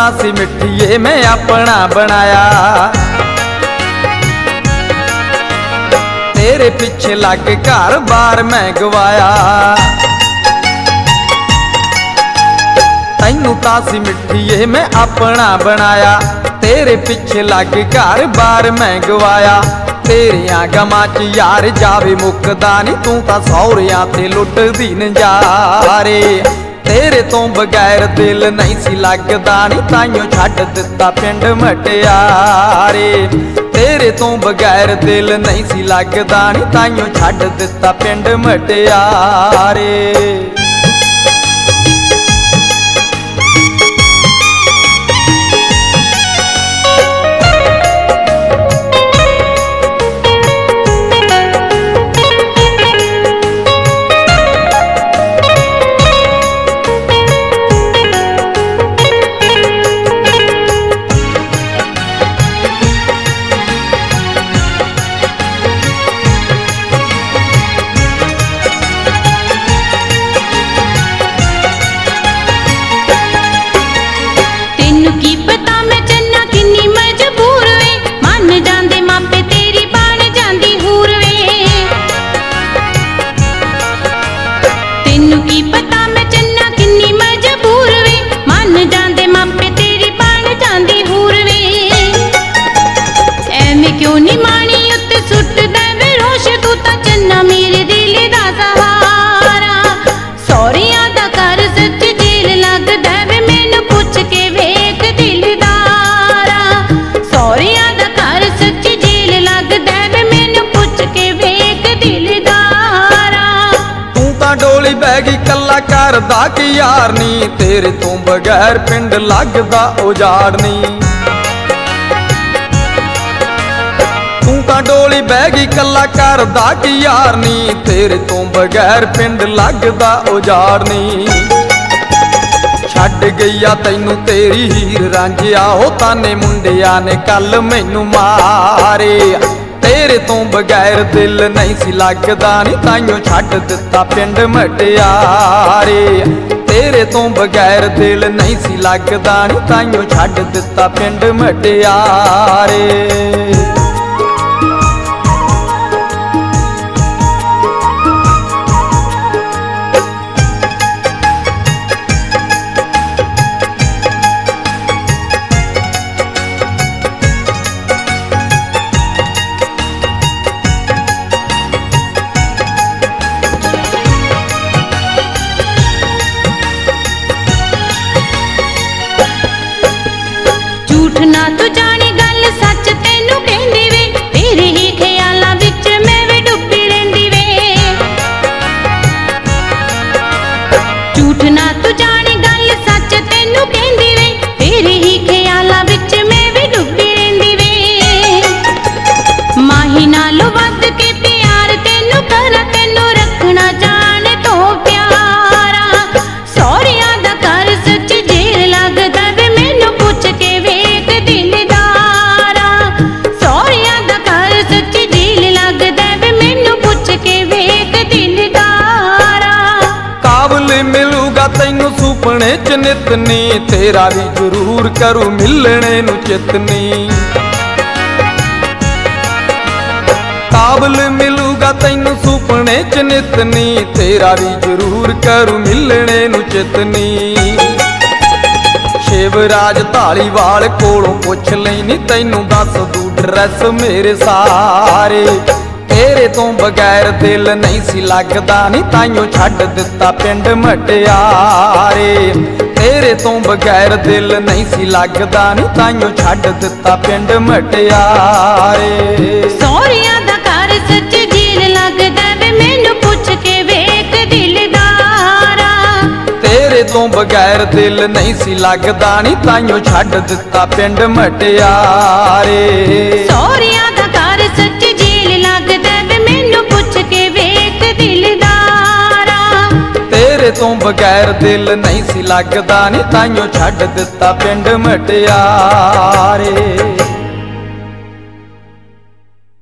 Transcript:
सी मिठिए मैं अपना बनाया, तेरे पीछे लग घर बार मैं गवाया। तैनू तां सी मिठिए मैं अपना बनाया, तेरे पीछे लग घर बार मैं गवाया। तेरियां गमां च यार जावे मुकदा नी, तू तां सौहरियां ते लुटदी नज़ारे। तेरे तो बगैर दिल नहीं सी लगदा नी, ताइयों छड्ड दित्ता पिंड मटियारे। तेरे तो बगैर दिल नहीं सी लगदा नी, ताइयों छड्ड दित्ता पिंड मटियारे। डोली बैगी कला करदा कि यार नी, तेरे तो बगैर पिंड लगदा उजाड़ नी। तू तां डोली बैगी कला करदा कि यार नी, तेरे तो बगैर पिंड लगदा उजाड़ नी। छड्ड गईया तैनू तेरी हीर रांझिया, हो ताने मुंडिया ने कल मैनू मारे। तेरे तो बगैर दिल नहीं सी लगदा नी, ताइयों छड्ड दित्ता पिंड मटियारे। तेरे तो बगैर दिल नहीं सी लगदा नी, ताइयों छड्ड दित्ता पिंड मटियारे। ना तू जाने गल सच तेनू कहंदी वे, तेरे ही ख्यालां विच मैं वी डुबी रहिंदी वे। झूठ ना तू जाने गल सच तेनू कहंदी वे, तेरे ही ख्यालां विच मैं वी डुबी रहिंदी वे। माही नालों वध के प्यार तेनू करा, तेनू रखना जाने तो प्यारा। सौहरियां दा घर सच जेल लगदा वे, मैनू पुछ के वे तैनू सुपने च नितनी, तेरा भी जरूर करूं मिलने नू चितनी। काबल मिलूगा तैनू सुपने च नितनी, तेरा भी जरूर करूं मिलने नू चितनी। शिवराज धालीवाल कोलों पुछ लैनी, तैनू दस दू ड्रैस मेरे सारे। तेरे तो बगैर दिल नहीं सी लगदा नी, ताइयों छड्ड दित्ता पिंड मटियारे। तेरे तो बगैर दिल नहीं सी लगदा नी, ताइयों छड्ड दित्ता पिंड मटियारे। सौहरियां दा घर सच जेल लगदा वे, मैनू पुछ के वेख दिलदारा। तेरे तो बगैर दिल नहीं सी लगदा नी, ताइयों छड्ड दित्ता पिंड मटियारे। सौहरियां दा घर सच जेल लगदा वे, मैनू पुछ के वेख दिलदारा। तेरे तो बगैर दिल नहीं सी लगदा नी, ताइयों छड्ड दित्ता पिंड मटियारे।